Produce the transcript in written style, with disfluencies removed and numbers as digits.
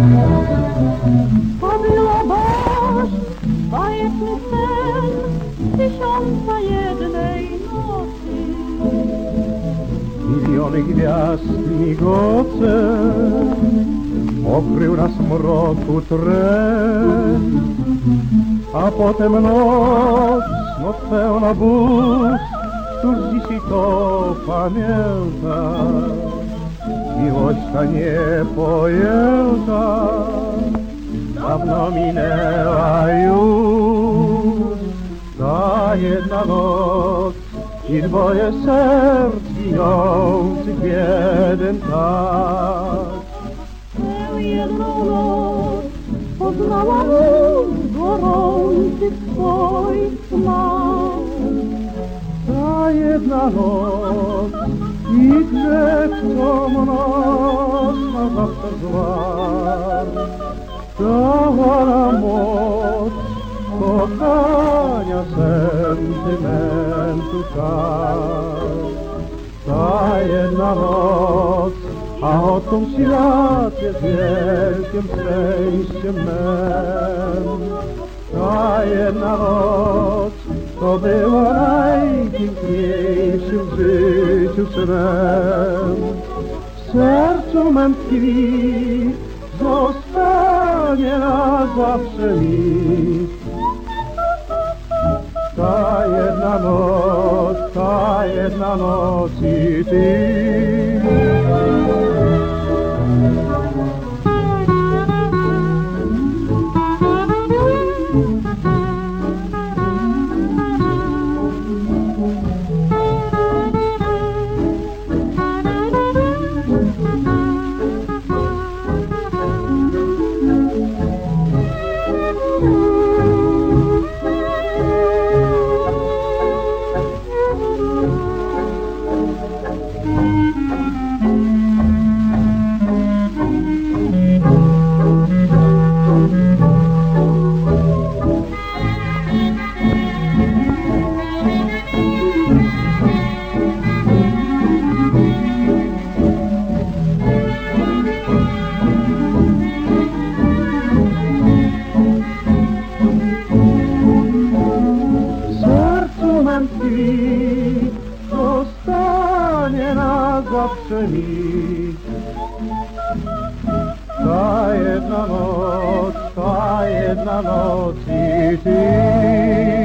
Powilowasz bajeczny sen 1001 nocy. Miliony gwiazd migoce okrył nas mroku tren, a potem noc pełna burz, któż dzisiaj to pamięta? Miłość ta niepojęta dawno minęła już. Ta jedna noc i dwoje serc gijących w jeden tak. Tę jedną noc poznałam już gorących twoich smak. Ta jedna noc i grzechcą nas na zawsze zła. Dała nam moc kochania, sentymentu czas. Ta jedna noc, a odtąd świat jest wielkim szczęściem mem. Ta jedna noc, to była najpiękniejszym w życiu snem. W sercu mem tkwi, zostanie na zawsze mi. Ta jedna noc i ty. Zostanie na zawsze mi. Ta jedna noc i ty.